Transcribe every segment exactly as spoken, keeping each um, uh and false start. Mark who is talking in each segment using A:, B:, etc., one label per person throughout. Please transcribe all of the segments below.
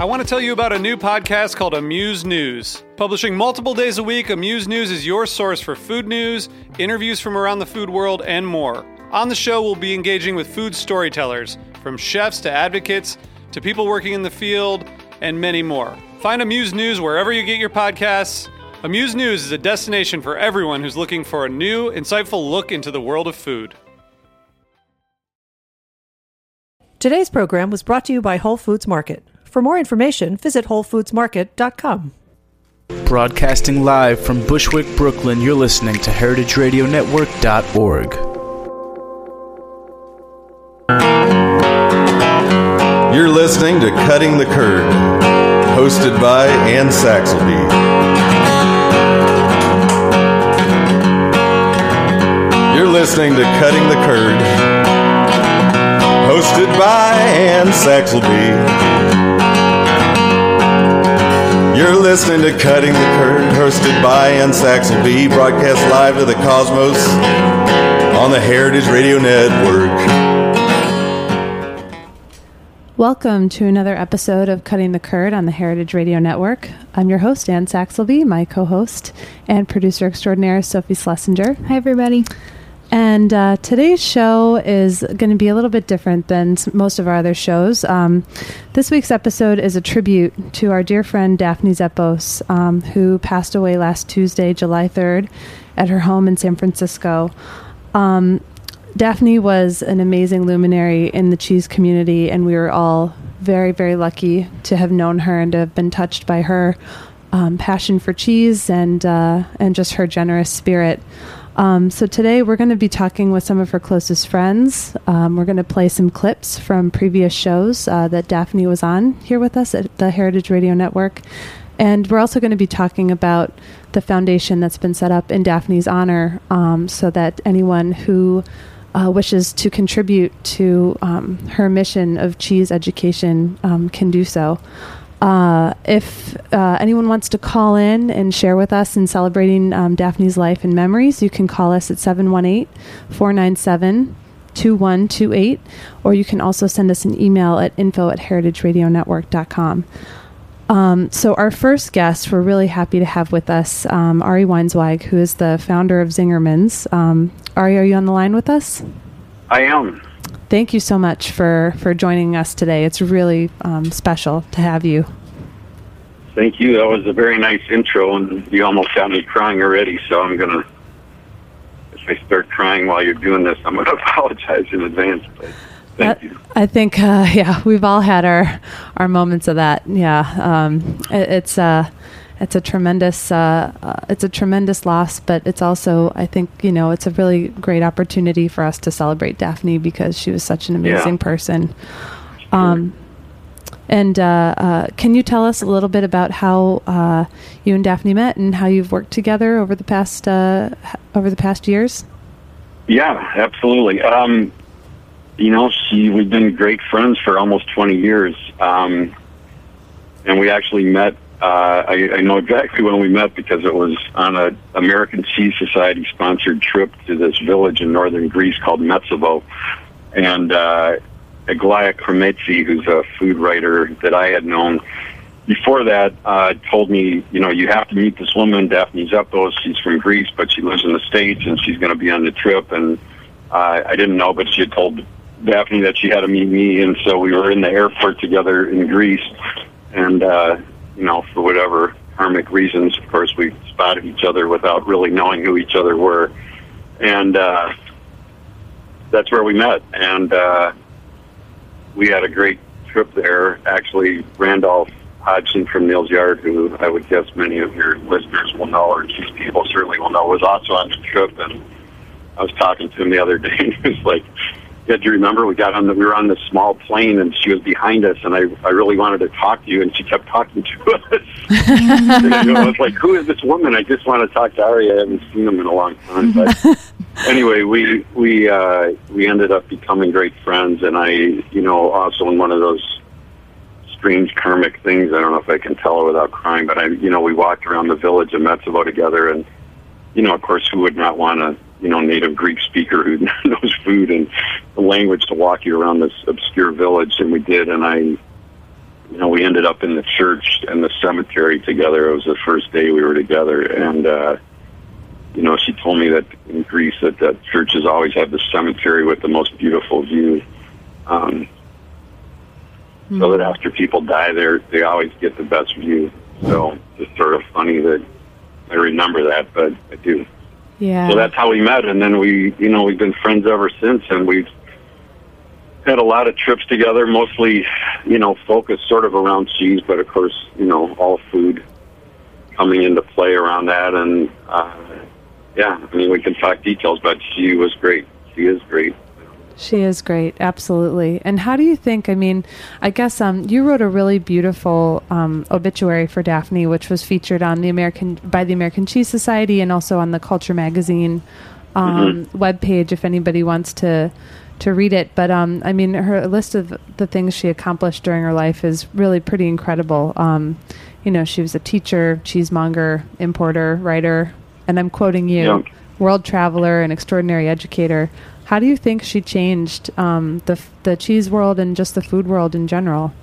A: I want to tell you about a new podcast called Amuse News. Publishing multiple days a week, Amuse News is your source for food news, interviews from around the food world, and more. On the show, we'll be engaging with food storytellers, from chefs to advocates to people working in the field, and many more. Find Amuse News wherever you get your podcasts. Amuse News is a destination for everyone who's looking for a new, insightful look into the world of food.
B: Today's program was brought to you by Whole Foods Market. For more information, visit whole foods market dot com.
C: Broadcasting live from Bushwick, Brooklyn, you're listening to heritage radio network dot org.
D: You're listening to Cutting the Curd, hosted by Ann Saxelby. You're listening to Cutting the Curd, hosted by Ann Saxelby. You're listening to Cutting the Curd, hosted by Ann Saxelby, broadcast live to the cosmos on the Heritage Radio Network.
E: Welcome to another episode of Cutting the Curd on the Heritage Radio Network. I'm your host, Ann Saxelby. My co-host and producer extraordinaire, Sophie Schlesinger.
F: Hi, everybody.
E: And uh, today's show is going to be a little bit different than most of our other shows. Um, this week's episode is a tribute to our dear friend Daphne Zepos, um, who passed away last Tuesday, July third, at her home in San Francisco. Um, Daphne was an amazing luminary in the cheese community, and we were all very, very lucky to have known her and to have been touched by her um, passion for cheese and uh, and just her generous spirit. Um, so today we're going to be talking with some of her closest friends. Um, we're going to play some clips from previous shows uh, that Daphne was on here with us at the Heritage Radio Network. And we're also going to be talking about the foundation that's been set up in Daphne's honor, um, so that anyone who uh, wishes to contribute to um, her mission of cheese education um, can do so. Uh, if uh, anyone wants to call in and share with us in celebrating um, Daphne's life and memories, you can call us at seven one eight, four nine seven, two one two eight, or you can also send us an email at info at heritage radio network dot com. Um, so our first guest, we're really happy to have with us um, Ari Weinzweig, who is the founder of Zingerman's. Um, Ari, are you on the line with us?
G: I am.
E: Thank you so much for, for joining us today. It's really um, special to have you.
G: Thank you. That was a very nice intro, and you almost got me crying already, so I'm going to, if I start crying while you're doing this, I'm going to apologize in advance. But thank
E: that,
G: you.
E: I think, uh, yeah, we've all had our, our moments of that. Yeah. Um, it, it's uh, it's a tremendous uh, uh, it's a tremendous loss, but it's also, I think, you know, it's a really great opportunity for us to celebrate Daphne because she was such an amazing
G: yeah.
E: person. Um, and uh, uh, can you tell us a little bit about how uh, you and Daphne met and how you've worked together over the past uh, over the past years?
G: Yeah, absolutely. Um, you know, she we've been great friends for almost twenty years, um, and we actually met. Uh, I, I know exactly when we met because it was on a American Cheese Society sponsored trip to this village in northern Greece called Metsovo, and uh, Aglaya Kremetsi, who's a food writer that I had known before that, uh, told me, you know, you have to meet this woman, Daphne Zepos. She's from Greece, but she lives in the States, and she's going to be on the trip. And uh, I didn't know, but she had told Daphne that she had to meet me, and so we were in the airport together in Greece, and uh, you know, for whatever karmic reasons, of course, we spotted each other without really knowing who each other were. And uh, that's where we met. And uh, we had a great trip there. Actually, Randolph Hodgson from Neal's Yard, who I would guess many of your listeners will know, or cheese people certainly will know, was also on the trip. And I was talking to him the other day, and he was like, yeah, do you remember we got on the, we were on this small plane and she was behind us, and I, I really wanted to talk to you, and she kept talking to us. And I was like, who is this woman? I just want to talk to Ari. I haven't seen him in a long time. But anyway, we we uh, we ended up becoming great friends, and I, you know, also in one of those strange karmic things, I don't know if I can tell her without crying, but I, you know, we walked around the village of Metsovo together, and, you know, of course, who would not want to, you know, native Greek speaker who knows food and the language to walk you around this obscure village, and we did, and I you know, we ended up in the church and the cemetery together. It was the first day we were together, and uh, you know, she told me that in Greece that the churches always have the cemetery with the most beautiful view. Um, mm-hmm. So that after people die there, they always get the best view. So it's sort of funny that I remember that, but I do.
E: Yeah.
G: So that's how we met, and then we, you know, we've been friends ever since, and we've had a lot of trips together, mostly, you know, focused sort of around cheese, but of course, you know, all food coming into play around that, and uh, yeah, I mean, we can talk details, but she was great. She is great.
E: She is great, absolutely. And how do you think, I mean, I guess um, you wrote a really beautiful um, obituary for Daphne, which was featured on the American by the American Cheese Society and also on the Culture Magazine um, mm-hmm. webpage if anybody wants to to read it. But, um, I mean, her list of the things she accomplished during her life is really pretty incredible. Um, you know, she was a teacher, cheesemonger, importer, writer, and I'm quoting you, yeah. world traveler, and extraordinary educator. How do you think she changed um, the the cheese world and just the food world in general?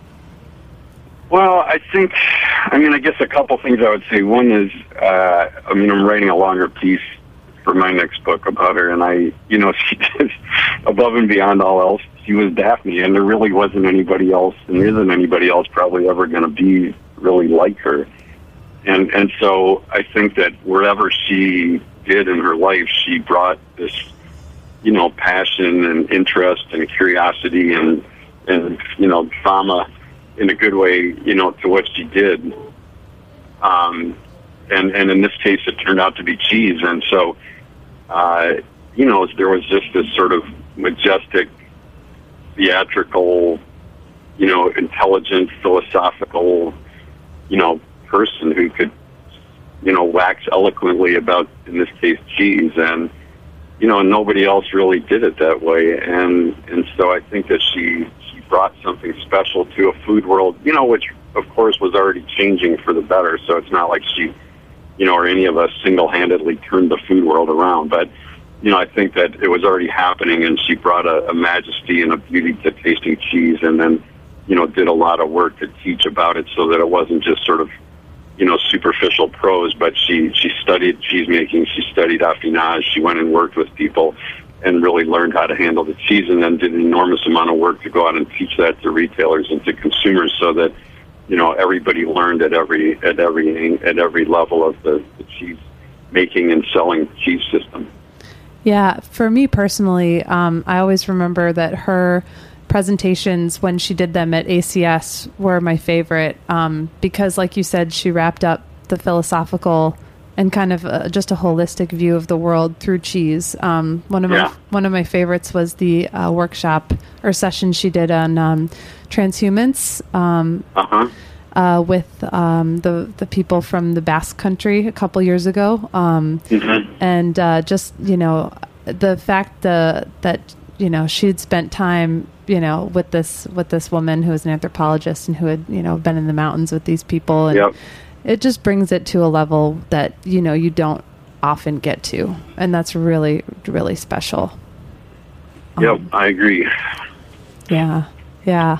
G: Well, I think, I mean, I guess a couple things I would say. One is, uh, I mean, I'm writing a longer piece for my next book about her, and I, you know, she did above and beyond all else. She was Daphne, and there really wasn't anybody else, and there isn't anybody else probably ever going to be really like her. And and so I think that wherever she did in her life, she brought this, you know, passion and interest and curiosity and, and, you know, drama in a good way, you know, to what she did. Um, and, and in this case, it turned out to be cheese. And so, uh, you know, there was just this sort of majestic, theatrical, you know, intelligent, philosophical, you know, person who could, you know, wax eloquently about, in this case, cheese. And, you know, nobody else really did it that way. And and so I think that she, she brought something special to a food world, you know, which, of course, was already changing for the better. So it's not like she, you know, or any of us single-handedly turned the food world around. But, you know, I think that it was already happening, and she brought a, a majesty and a beauty to tasting cheese, and then, you know, did a lot of work to teach about it so that it wasn't just sort of, you know, superficial prose, but she, she studied cheese making, she studied affinage, she went and worked with people and really learned how to handle the cheese, and then did an enormous amount of work to go out and teach that to retailers and to consumers so that, you know, everybody learned at every at every at every level of the, the cheese making and selling cheese system.
E: Yeah, for me personally, um, I always remember that her presentations when she did them at A C S were my favorite um, because, like you said, she wrapped up the philosophical and kind of uh, just a holistic view of the world through cheese. Um, one of yeah. my one of my favorites was the uh, workshop or session she did on um, transhumance um,
G: uh-huh.
E: uh, with um, the the people from the Basque Country a couple years ago, um,
G: mm-hmm.
E: and uh, just you know the fact the, that you know she'd spent time you know with this with this woman who was an anthropologist and who had you know been in the mountains with these people, and
G: yep.
E: it just brings it to a level that you know you don't often get to, and that's really really special.
G: Yep,
E: um,
G: I agree.
E: Yeah, yeah.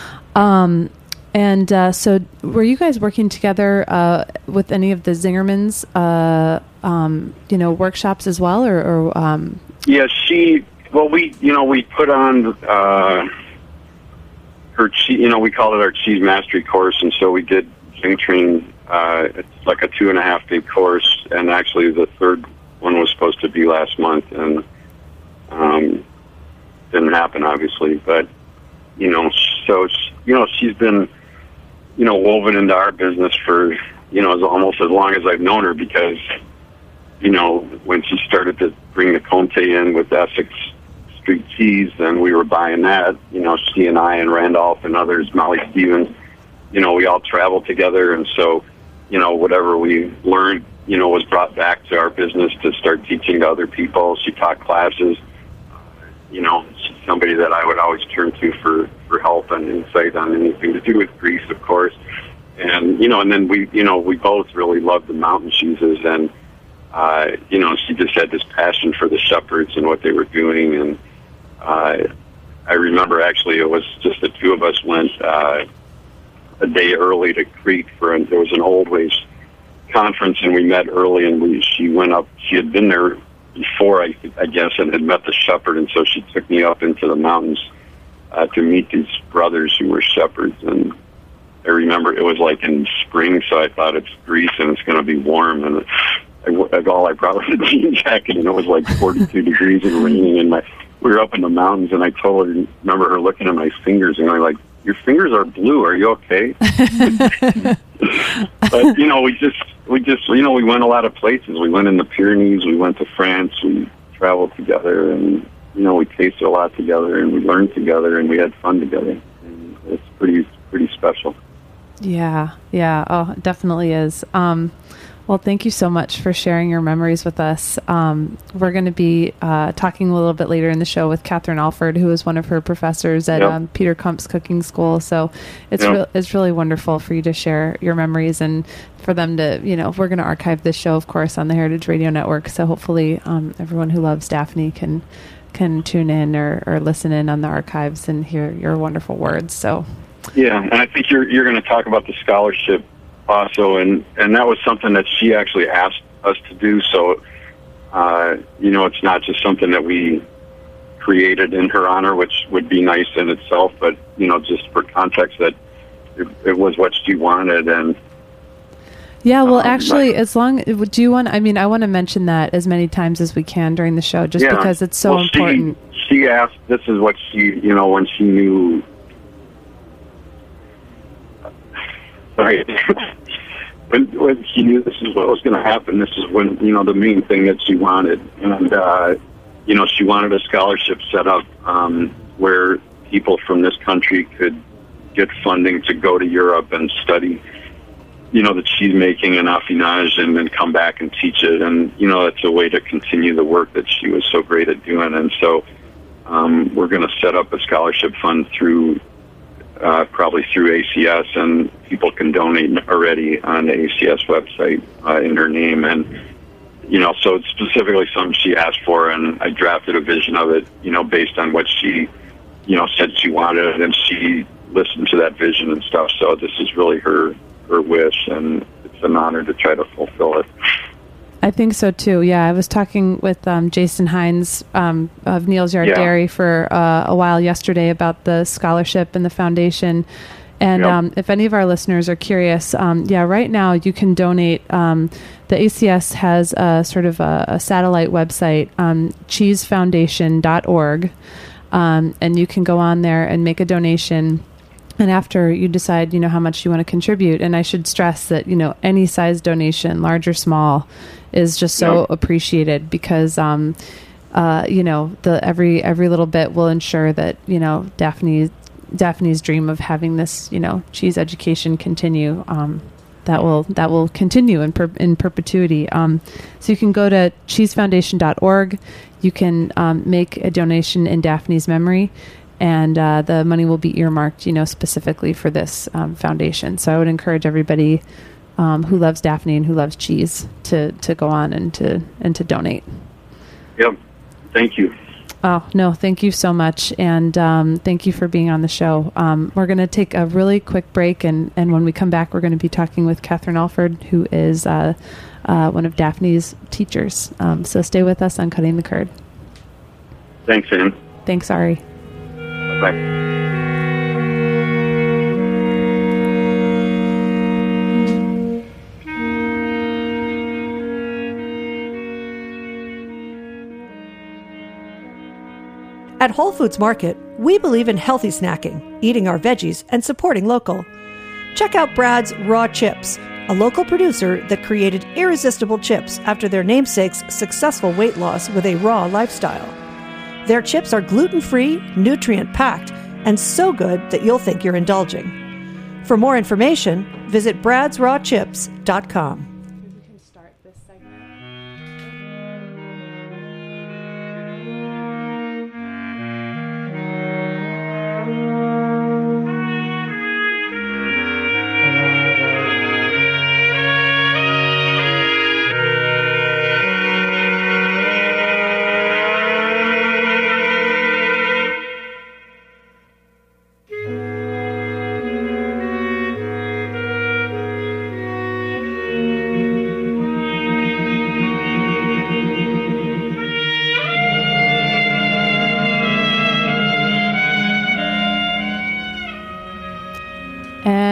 E: Um, and uh, so, were you guys working together uh, with any of the Zingerman's, uh, um, you know, workshops as well, or? or um...
G: Yeah, she. Well, we, you know, we put on uh, her, che- you know, we called it our cheese mastery course, and so we did Zing Train. Uh, it's like a two and a half day course, and actually the third one was supposed to be last month, and um, didn't happen, obviously. But you know, so you know, she's been, you know, woven into our business for you know as almost as long as I've known her, because you know when she started to bring the Comte in with Essex Street cheese, and we were buying that. You know, she and I and Randolph and others, Molly Stevens, you know, we all traveled together, and so, you know, whatever we learned, you know, was brought back to our business to start teaching to other people. She taught classes. You know, she's somebody that I would always turn to for, for help and insight on anything to do with Greece, of course. And, you know, and then we, you know, we both really loved the mountain cheeses, and, uh, you know, she just had this passion for the shepherds and what they were doing. And uh, I remember actually it was just the two of us went, uh, a day early to Crete for an, there was an Old Ways conference, and we met early, and we she went up. She had been there before, I, I guess, and had met the shepherd, and so she took me up into the mountains uh, to meet these brothers who were shepherds. And I remember it was like in spring, so I thought it's Greece and it's going to be warm, and I, all I brought was a jean jacket, and it was like forty-two degrees and raining, and my we were up in the mountains, and I told her, remember her looking at my fingers and going like, your fingers are blue, are you okay? But, you know, we just, we just, you know, we went a lot of places. We went in the Pyrenees, we went to France, we traveled together, and, you know, we tasted a lot together, and we learned together, and we had fun together. And it's pretty, pretty special.
E: Yeah, yeah, oh, it definitely is. Um, well, thank you so much for sharing your memories with us. Um, we're going to be uh, talking a little bit later in the show with Catherine Alford, who is one of her professors at
G: yep.
E: um, Peter Kump's cooking school. So it's
G: yep.
E: re- it's really wonderful for you to share your memories, and for them to, you know, we're going to archive this show, of course, on the Heritage Radio Network. So hopefully um, everyone who loves Daphne can can tune in or, or listen in on the archives and hear your wonderful words. So
G: yeah, and I think you're you're going to talk about the scholarship also, and, and that was something that she actually asked us to do. So, uh, you know, it's not just something that we created in her honor, which would be nice in itself, but, you know, just for context that it, it was what she wanted. And
E: yeah, well,
G: um,
E: actually, as long, do you want, I mean, I want to mention that as many times as we can during the show, just
G: yeah.
E: because it's so
G: well,
E: important.
G: She, she asked, this is what she, you know, when she knew, sorry, when, when she knew this is what was going to happen, this is when, you know, the main thing that she wanted. And, uh, you know, she wanted a scholarship set up um, where people from this country could get funding to go to Europe and study, you know, the cheese making and affinage, and then come back and teach it. And, you know, it's a way to continue the work that she was so great at doing. And so um, we're going to set up a scholarship fund through Uh, probably through A C S, and people can donate already on the A C S website uh, in her name. And, you know, so it's specifically something she asked for, and I drafted a vision of it, you know, based on what she, you know, said she wanted, and she listened to that vision and stuff. So this is really her, her wish, and it's an honor to try to fulfill it.
E: I think so too. Yeah, I was talking with um, Jason Hines um, of Neil's Yard
G: Yeah.
E: Dairy for uh, a while yesterday about the scholarship and the foundation. And
G: Yep.
E: um, if any of our listeners are curious, um, yeah, right now you can donate. Um, the A C S has a sort of a, a satellite website, um, cheese foundation dot org, um, and you can go on there and make a donation. And after you decide, you know, how much you want to contribute, and I should stress that, you know, any size donation, large or small, is just so
G: Yep.
E: appreciated, because, um, uh, you know, the every every little bit will ensure that, you know, Daphne Daphne's dream of having this, you know, cheese education continue. Um, that will that will continue in per, in perpetuity. Um, so you can go to cheese foundation dot org. You can um, make a donation in Daphne's memory. And uh, the money will be earmarked, you know, specifically for this um, foundation. So I would encourage everybody um, who loves Daphne and who loves cheese to, to go on and to and to donate.
G: Yep. Thank you.
E: Oh, no, thank you so much. And um, thank you for being on the show. Um, we're going to take a really quick break. And, and when we come back, we're going to be talking with Catherine Alford, who is uh, uh, one of Daphne's teachers. Um, so stay with us on Cutting the Curd.
G: Thanks, Ann.
E: Thanks, Ari.
G: Bye.
B: At Whole Foods Market, we believe in healthy snacking, eating our veggies, and supporting local. Check out Brad's Raw Chips, a local producer that created irresistible chips after their namesake's successful weight loss with a raw lifestyle. Their chips are gluten-free, nutrient-packed, and so good that you'll think you're indulging. For more information, visit brads raw chips dot com.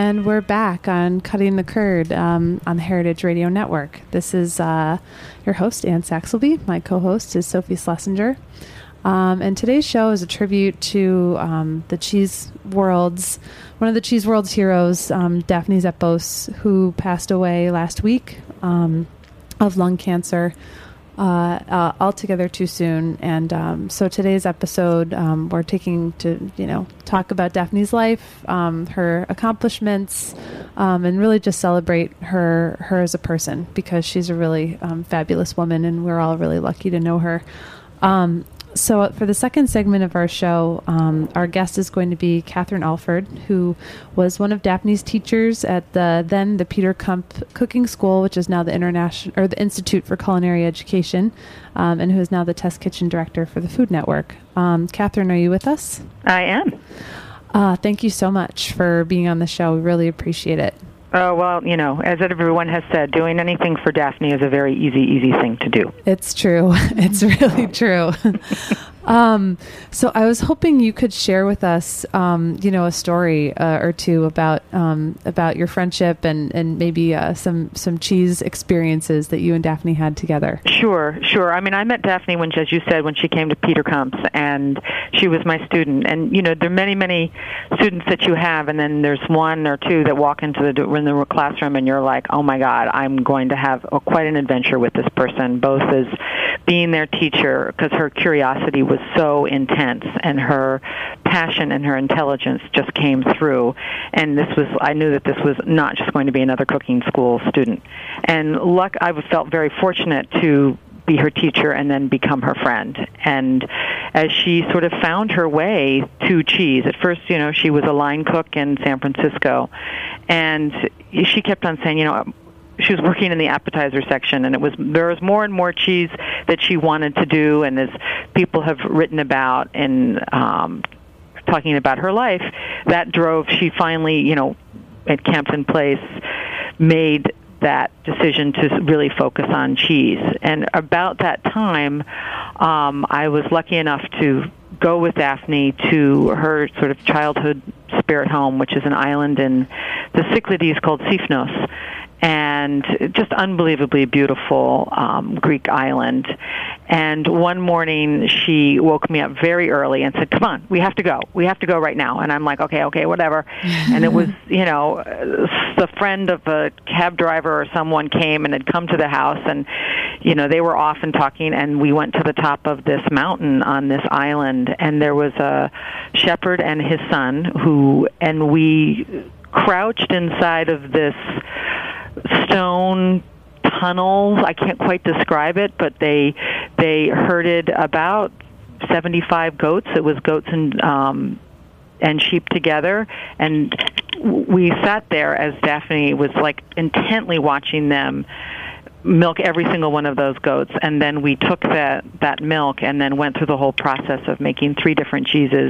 E: And we're back on Cutting the Curd um, on the Heritage Radio Network. This is uh, your host, Ann Saxelby. My co-host is Sophie Schlesinger. Um, and today's show is a tribute to um, the cheese world's, one of the cheese world's heroes, um, Daphne Zepos, who passed away last week um, of lung cancer. Uh, uh, altogether too soon. And um, so today's episode, um, we're taking to, you know, talk about Daphne's life, um, her accomplishments, um, and really just celebrate her, her as a person, because she's a really um, fabulous woman, and we're all really lucky to know her. Um, So for the second segment of our show, um, our guest is going to be Catherine Alford, who was one of Daphne's teachers at the then the Peter Kump Cooking School, which is now the International or the Institute for Culinary Education, um, and who is now the Test Kitchen Director for the Food Network. Um, Catherine, are you with us?
F: I am.
E: Uh, thank you so much for being on the show. We really appreciate it.
F: Oh, well, you know, as everyone has said, doing anything for Daphne is a very easy, easy thing to do.
E: It's true. It's really true. um, so I was hoping you could share with us, um, you know, a story uh, or two about um, about your friendship and, and maybe uh, some, some cheese experiences that you and Daphne had together.
F: Sure, sure. I mean, I met Daphne when, as you said, when she came to Peter Kump's, and she was my student. And, you know, there are many, many students that you have, and then there's one or two that walk into the, in the classroom, and you're like, oh, my God, I'm going to have a, quite an adventure with this person, both as being their teacher, because her curiosity was so intense, and her passion and her intelligence just came through. And this was, I knew that this was not just going to be another cooking school student. And luck, I felt very fortunate to be her teacher and then become her friend. And as she sort of found her way to cheese, at first, you know, she was a line cook in San Francisco, and she kept on saying, you know, she was working in the appetizer section, and it was there was more and more cheese that she wanted to do, and as people have written about and um, talking about her life, that drove, she finally, you know, at Campton Place, made that decision to really focus on cheese. And about that time, um, I was lucky enough to go with Daphne to her sort of childhood spirit home, which is an island in the Cyclades called Sifnos, and just unbelievably beautiful um, Greek island. And one morning, she woke me up very early and said, come on, we have to go. We have to go right now. And I'm like, okay, okay, whatever. And it was, you know, the friend of a cab driver or someone came and had come to the house, and, you know, they were off and talking, and we went to the top of this mountain on this island, and there was a shepherd and his son who, and we crouched inside of this stone tunnels. I can't quite describe it, but they they herded about seventy-five goats. It was goats and um, and sheep together, and we sat there as Daphne was like intently watching them milk every single one of those goats, and then we took that that milk and then went through the whole process of making three different cheeses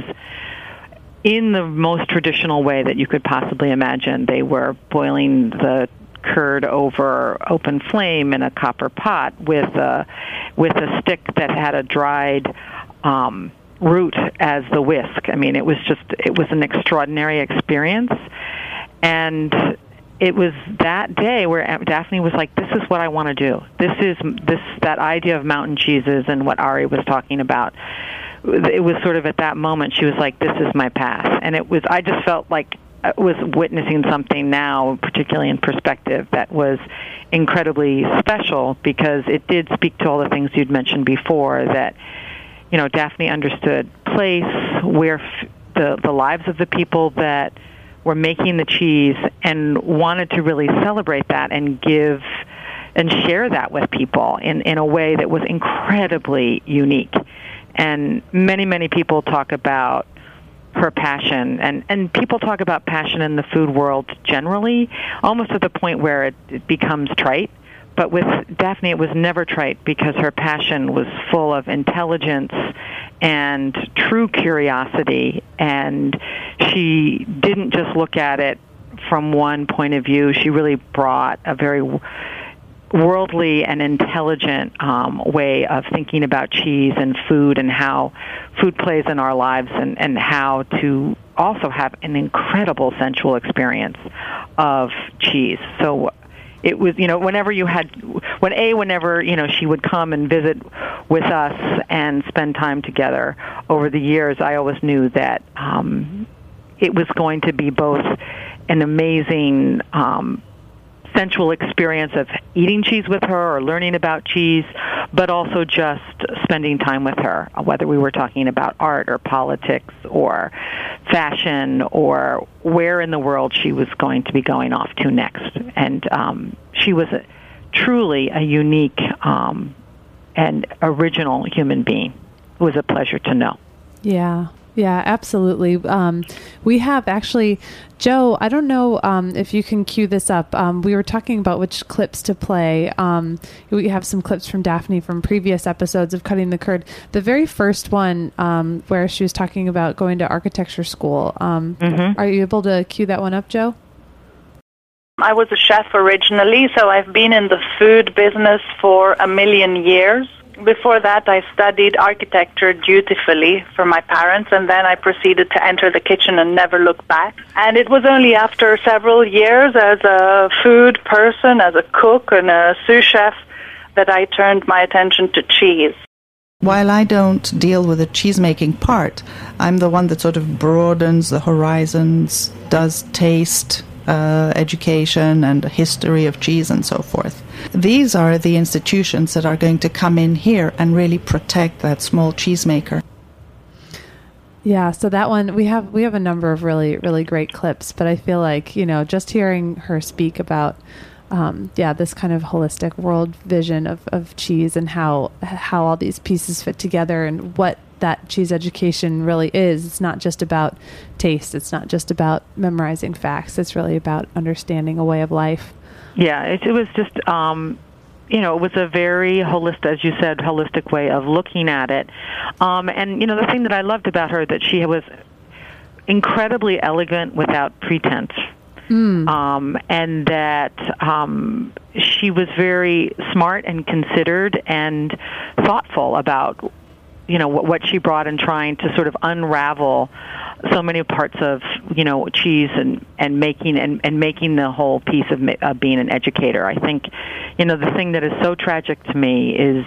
F: in the most traditional way that you could possibly imagine. They were boiling the curd over open flame in a copper pot with a with a stick that had a dried um, root as the whisk. I mean, it was just it was an extraordinary experience, and it was that day where Daphne was like, "This is what I want to do. This is this that idea of mountain cheeses and what Ari was talking about." It was sort of at that moment she was like, "This is my path," and it was. I just felt like I was witnessing something now, particularly in perspective, that was incredibly special, because it did speak to all the things you'd mentioned before, that, you know, Daphne understood place, where f- the, the lives of the people that were making the cheese, and wanted to really celebrate that and give and share that with people in, in a way that was incredibly unique. And many, many people talk about her passion, and, and people talk about passion in the food world generally, almost to the point where it, it becomes trite. But with Daphne, it was never trite, because her passion was full of intelligence and true curiosity, and she didn't just look at it from one point of view. She really brought a very worldly and intelligent um, way of thinking about cheese and food, and how food plays in our lives, and, and how to also have an incredible sensual experience of cheese. So it was, you know, whenever you had, when A, whenever, you know, she would come and visit with us and spend time together over the years, I always knew that um, it was going to be both an amazing um, sensual experience of eating cheese with her or learning about cheese, but also just spending time with her, whether we were talking about art or politics or fashion or where in the world she was going to be going off to next. And um, she was a, truly a unique um, and original human being. It was a pleasure to know.
E: Yeah. Yeah, absolutely. Um, we have actually, Joe, I don't know um, if you can cue this up. Um, we were talking about which clips to play. Um, we have some clips from Daphne from previous episodes of Cutting the Curd. The very first one um, where she was talking about going to architecture school. Um, mm-hmm. Are you able to cue that one up, Joe?
H: I was a chef originally, so I've been in the food business for a million years. Before that, I studied architecture dutifully for my parents, and then I proceeded to enter the kitchen and never look back. And it was only after several years as a food person, as a cook and a sous chef, that I turned my attention to cheese.
I: While I don't deal with the cheese-making part, I'm the one that sort of broadens the horizons, does taste Uh, education and a history of cheese and so forth. These are the institutions that are going to come in here and really protect that small cheesemaker.
E: Yeah, so that one, we have we have a number of really, really great clips, but I feel like, you know, just hearing her speak about um, yeah, this kind of holistic world vision of, of cheese and how how all these pieces fit together and what that cheese education really is. It's not just about taste. It's not just about memorizing facts. It's really about understanding a way of life.
F: Yeah, it, it was just, um, you know, it was a very holistic, as you said, holistic way of looking at it. Um, and, you know, the thing that I loved about her, that she was incredibly elegant without pretense. Mm. Um, and that um, she was very smart and considered and thoughtful about, you know, what, what she brought in, trying to sort of unravel so many parts of, you know, cheese and, and making and, and making the whole piece of uh, being an educator. I think, you know, the thing that is so tragic to me is,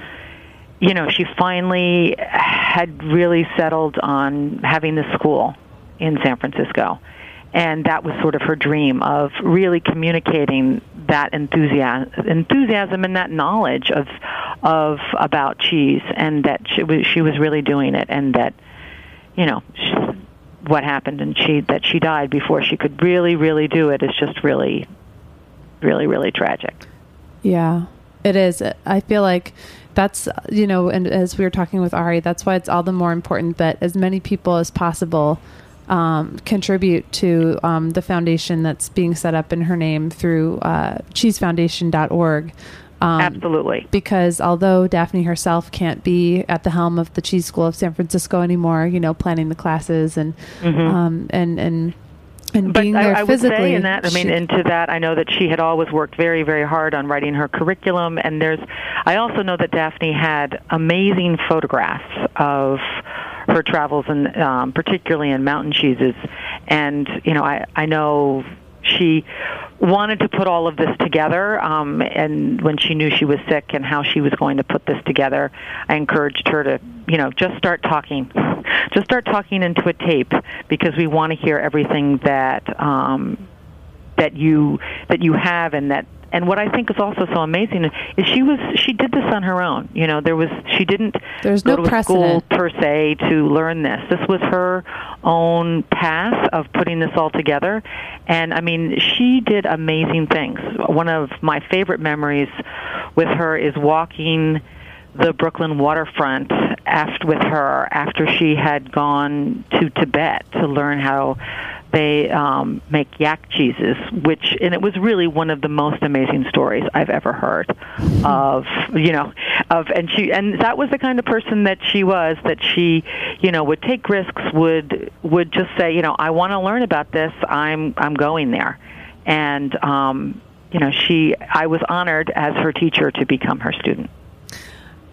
F: you know, she finally had really settled on having this school in San Francisco. And that was sort of her dream of really communicating that enthusiasm, enthusiasm and that knowledge of of about cheese, and that she was she was really doing it, and that, you know, she, what happened, and she that she died before she could really, really do it is just really, really, really tragic.
E: Yeah, it is. I feel like that's, you know, and as we were talking with Ari, that's why it's all the more important that as many people as possible Um, contribute to um, the foundation that's being set up in her name through uh, cheese foundation dot org. Um,
F: Absolutely.
E: Because although Daphne herself can't be at the helm of the Cheese School of San Francisco anymore, you know, planning the classes and mm-hmm. um, and and and
F: but
E: being there
F: I, I
E: physically.
F: would say in that, I mean,
E: she,
F: into that, I know that she had always worked very, very hard on writing her curriculum, and there's, I also know that Daphne had amazing photographs of her travels, and um, particularly in mountain cheeses. And, you know, I, I know she wanted to put all of this together, um, and when she knew she was sick and how she was going to put this together, I encouraged her to, you know, just start talking. Just start talking into a tape, because we want to hear everything that um, that you that you have, and that And what I think is also so amazing is she was she did this on her own. You know, there was she didn't
E: There's
F: go
E: no
F: to a
E: precedent.
F: school per se to learn this. This was her own path of putting this all together. And I mean, she did amazing things. One of my favorite memories with her is walking the Brooklyn waterfront after with her after she had gone to Tibet to learn how they um, make yak cheeses, which, and it was really one of the most amazing stories I've ever heard of, you know, of, and she, and that was the kind of person that she was, that she, you know, would take risks, would, would just say, you know, I want to learn about this, I'm, I'm going there. And, um, you know, she, I was honored as her teacher to become her student.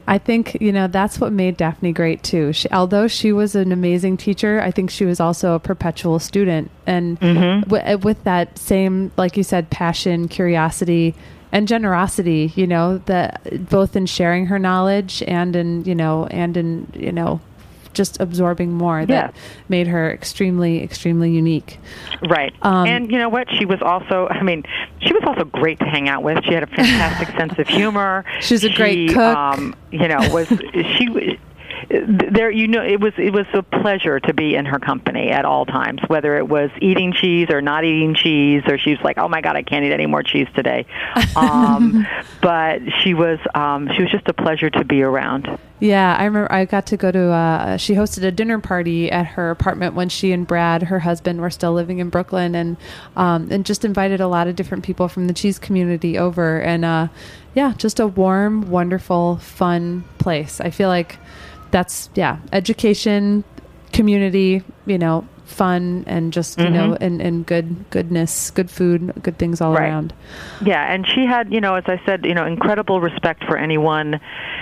E: I think, you know, that's what made Daphne great too. She, although she was an amazing teacher, I think she was also a perpetual student. And
F: Mm-hmm.
E: w- with that same, like you said, passion, curiosity, and generosity, you know, that both in sharing her knowledge and in, you know, and in, you know, just absorbing more, that
F: Yeah.
E: made her extremely, extremely unique.
F: Right.
E: Um,
F: and you know what? She was also, I mean, she was also great to hang out with. She had a fantastic sense of humor.
E: She's a great
F: She,
E: cook.
F: Um, you know, was she there, you know, it was it was a pleasure to be in her company at all times, whether it was eating cheese or not eating cheese, or she's like, oh my God, I can't eat any more cheese today. Um, but she was um, she was just a pleasure to be around.
E: Yeah, I remember I got to go to, uh, she hosted a dinner party at her apartment when she and Brad, her husband, were still living in Brooklyn, and um, and just invited a lot of different people from the cheese community over. And uh, yeah, just a warm, wonderful, fun place. I feel like that's, yeah, education, community, you know, fun, and just, you
F: Mm-hmm.
E: know, and, and good goodness, good food, good things all
F: Right.
E: around.
F: Yeah, and she had, you know, as I said, you know, incredible respect for anyone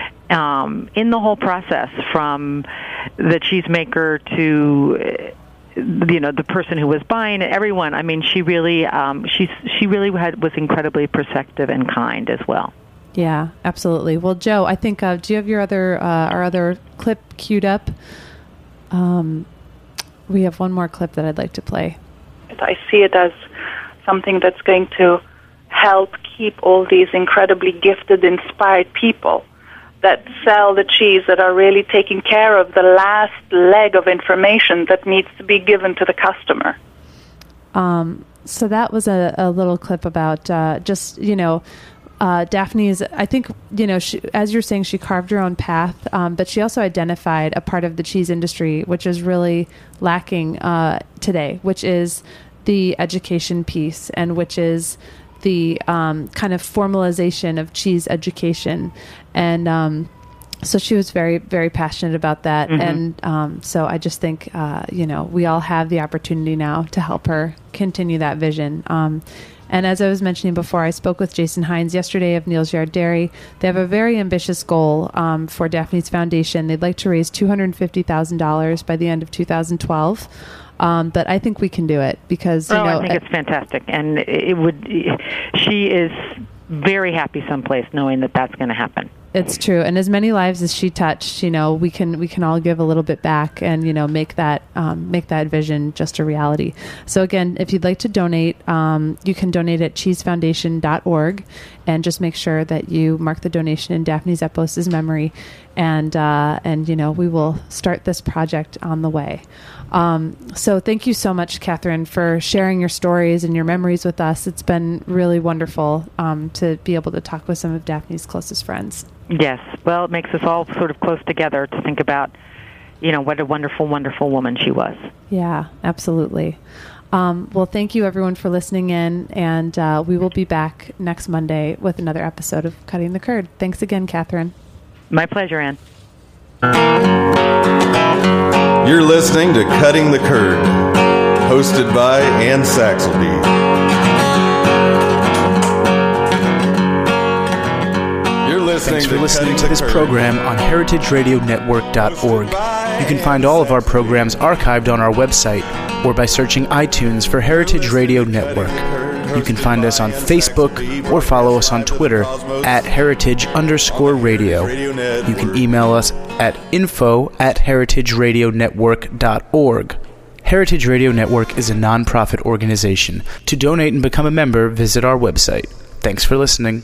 F: um, in the whole process, from the cheesemaker to, uh, you know, the person who was buying it, everyone. I mean, she really, um, she she really had was incredibly perceptive and kind as well.
E: Yeah, absolutely. Well, Joe, I think, uh, do you have your other, uh, our other clip queued up? Um, we have one more clip that I'd like to play.
H: I see it as something that's going to help keep all these incredibly gifted, inspired people that sell the cheese, that are really taking care of the last leg of information that needs to be given to the customer.
E: Um, so that was a, a little clip about uh, just, you know, uh, Daphne's, I think, you know, she, as you're saying, she carved her own path, um, but she also identified a part of the cheese industry which is really lacking uh, today, which is the education piece, and which is the um, kind of formalization of cheese education. And um, so she was very, very passionate about that.
F: Mm-hmm.
E: And um, so I just think, uh, you know, we all have the opportunity now to help her continue that vision. Um, and as I was mentioning before, I spoke with Jason Hines yesterday of Neal's Yard Dairy. They have a very ambitious goal um, for Daphne's Foundation. They'd like to raise two hundred fifty thousand dollars by the end of two thousand twelve. Um, but I think we can do it because, you
F: oh,
E: know,
F: I think it's fantastic, and it would. She is very happy someplace knowing that that's going to happen.
E: It's true. And as many lives as she touched, you know, we can we can all give a little bit back and, you know, make that um, make that vision just a reality. So again, if you'd like to donate, um, you can donate at cheese foundation dot org, and just make sure that you mark the donation in Daphne Zepos' memory, and uh, and you know, we will start this project on the way. Um, so thank you so much, Catherine, for sharing your stories and your memories with us. It's been really wonderful um, to be able to talk with some of Daphne's closest friends.
F: Yes. Well, it makes us all sort of close together to think about, you know, what a wonderful, wonderful woman she was.
E: Yeah, absolutely. Um, well, thank you, everyone, for listening in, and uh, we will be back next Monday with another episode of Cutting the Curd. Thanks again, Catherine.
F: My pleasure, Ann.
D: You're listening to Cutting the Curd, hosted by Ann Saxelby.
C: Thanks for listening to this program on heritage radio network dot org. You can find all of our programs archived on our website or by searching iTunes for Heritage Radio Network. You can find us on Facebook or follow us on Twitter at heritage underscore radio. You can email us at info at heritage radio network dot org. Heritage Radio Network is a non-profit organization. To donate and become a member, visit our website. Thanks for listening.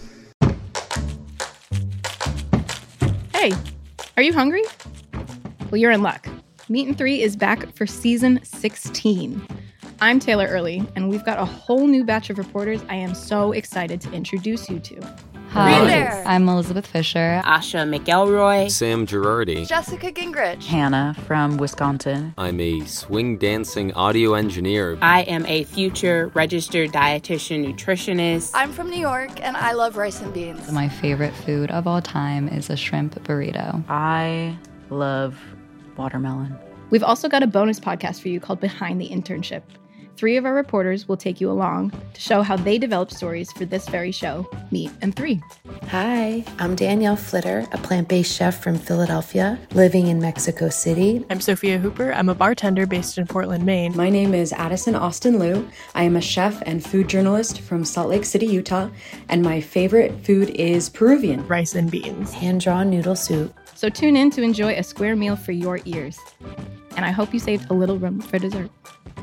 J: Hey, are you hungry? Well, you're in luck. Meat and Three is back for season sixteen. I'm Taylor Early, and we've got a whole new batch of reporters I am so excited to introduce you to.
K: Hi, there. I'm Elizabeth Fisher.
L: Asha McElroy.
M: Sam Girardi.
N: Jessica Gingrich.
O: Hannah from Wisconsin.
M: I'm a swing dancing audio engineer.
L: I am a future registered dietitian nutritionist.
N: I'm from New York, and I love rice and beans.
K: My favorite food of all time is a shrimp burrito.
O: I love watermelon.
J: We've also got a bonus podcast for you called Behind the Internship. Three of our reporters will take you along to show how they develop stories for this very show, Meat and Three.
P: Hi, I'm Danielle Flitter, a plant-based chef from Philadelphia, living in Mexico City.
Q: I'm Sophia Hooper. I'm a bartender based in Portland, Maine.
R: My name is Addison Austin Liu. I am a chef and food journalist from Salt Lake City, Utah, and my favorite food is Peruvian.
Q: Rice and beans.
P: Hand-drawn noodle soup.
J: So tune in to enjoy a square meal for your ears. And I hope you saved a little room for dessert.